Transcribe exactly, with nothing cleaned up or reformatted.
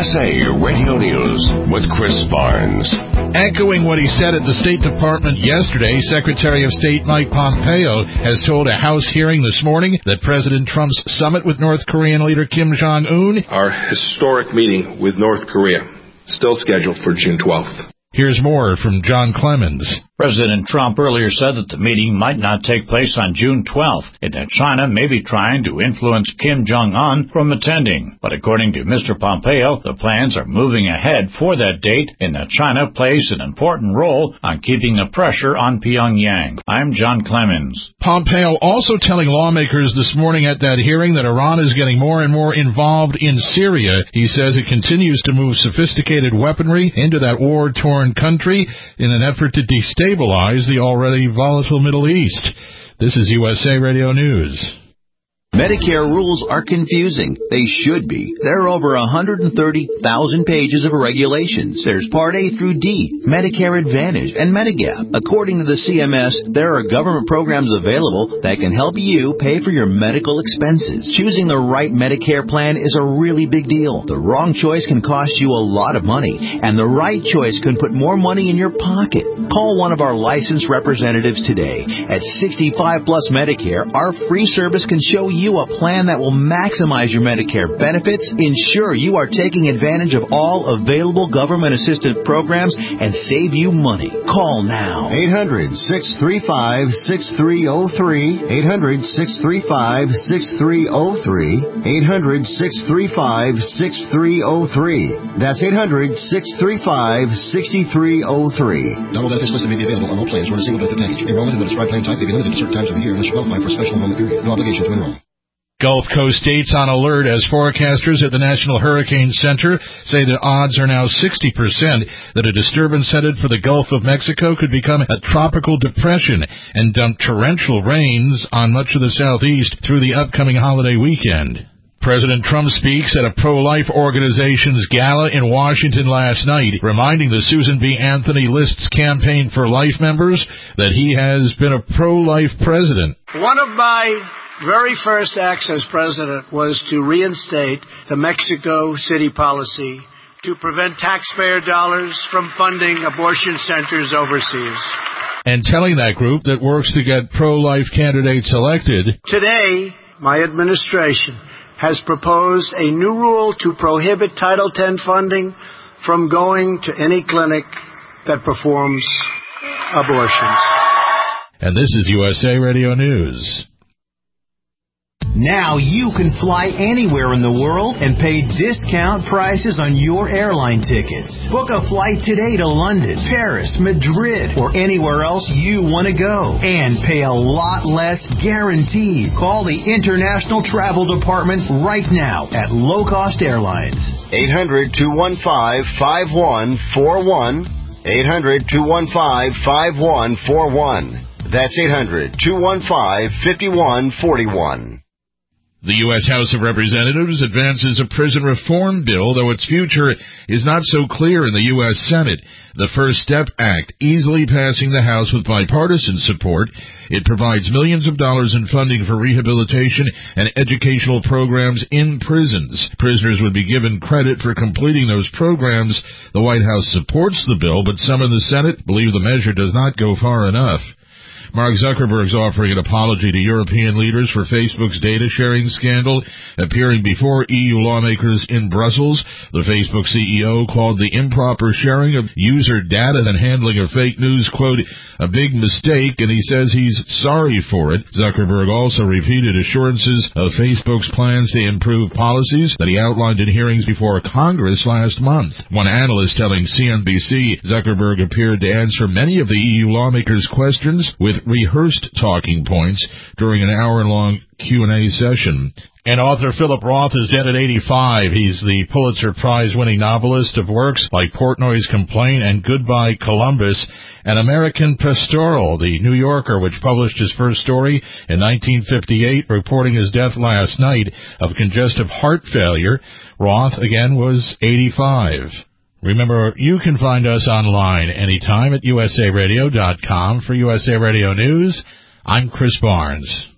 S A Radio News with Chris Barnes. Echoing what he said at the State Department yesterday, Secretary of State Mike Pompeo has told a House hearing this morning that President Trump's summit with North Korean leader Kim Jong-un, our historic meeting with North Korea, still scheduled for June twelfth. Here's more from John Clemens. President Trump earlier said that the meeting might not take place on June twelfth and that China may be trying to influence Kim Jong-un from attending. But according to Mister Pompeo, the plans are moving ahead for that date and that China plays an important role on keeping the pressure on Pyongyang. I'm John Clemens. Pompeo also telling lawmakers this morning at that hearing that Iran is getting more and more involved in Syria. He says it continues to move sophisticated weaponry into that war-torn country in an effort to destabilize the already volatile Middle East. This is U S A Radio News. Medicare rules are confusing. They should be. There are over one hundred thirty thousand pages of regulations. There's Part A through D, Medicare Advantage, and Medigap. According to the C M S, there are government programs available that can help you pay for your medical expenses. Choosing the right Medicare plan is a really big deal. The wrong choice can cost you a lot of money, and the right choice can put more money in your pocket. Call one of our licensed representatives today. At sixty-five plus Medicare, our free service can show you you a plan that will maximize your Medicare benefits, ensure you are taking advantage of all available government-assisted programs, and save you money. Call now. eight hundred, six three five, six three zero three. eight hundred, six three five, six three zero three. eight hundred, six three five, six three zero three. That's eight hundred, six three five, six three zero three. Double benefits listed may be available on all plans or in a single benefit package. Enrollment in the described plan type may be limited to certain times of the year unless you qualify for a special enrollment period. No obligation to enroll. Gulf Coast states on alert as forecasters at the National Hurricane Center say the odds are now sixty percent that a disturbance headed for the Gulf of Mexico could become a tropical depression and dump torrential rains on much of the southeast through the upcoming holiday weekend. President Trump speaks at a pro-life organization's gala in Washington last night, reminding the Susan B. Anthony List's Campaign for Life members that he has been a pro-life president. One of my very first acts as president was to reinstate the Mexico City policy to prevent taxpayer dollars from funding abortion centers overseas. And telling that group that works to get pro-life candidates elected, today, my administration has proposed a new rule to prohibit Title ten funding from going to any clinic that performs abortions. And this is U S A Radio News. Now you can fly anywhere in the world and pay discount prices on your airline tickets. Book a flight today to London, Paris, Madrid, or anywhere else you want to go. And pay a lot less guaranteed. Call the International Travel Department right now at Low Cost Airlines. eight hundred, two one five, five one four one. eight hundred, two one five, five one four one. That's eight hundred, two one five, five one four one. The U S House of Representatives advances a prison reform bill, though its future is not so clear in the U S Senate. The First Step Act, easily passing the House with bipartisan support. It provides millions of dollars in funding for rehabilitation and educational programs in prisons. Prisoners would be given credit for completing those programs. The White House supports the bill, but some in the Senate believe the measure does not go far enough. Mark Zuckerberg's offering an apology to European leaders for Facebook's data sharing scandal. Appearing before E U lawmakers in Brussels, the Facebook C E O called the improper sharing of user data and handling of fake news, quote, a big mistake, and he says he's sorry for it. Zuckerberg also repeated assurances of Facebook's plans to improve policies that he outlined in hearings before Congress last month. One analyst telling C N B C Zuckerberg appeared to answer many of the E U lawmakers' questions with rehearsed talking points during an hour-long Q and A session. And author Philip Roth is dead at eighty-five. He's the Pulitzer Prize-winning novelist of works like Portnoy's Complaint and Goodbye Columbus, and American Pastoral, the New Yorker, which published his first story in nineteen fifty-eight, reporting his death last night of congestive heart failure. Roth, again, was eighty-five. Remember, you can find us online anytime at U S A radio dot com. For U S A Radio News, I'm Chris Barnes.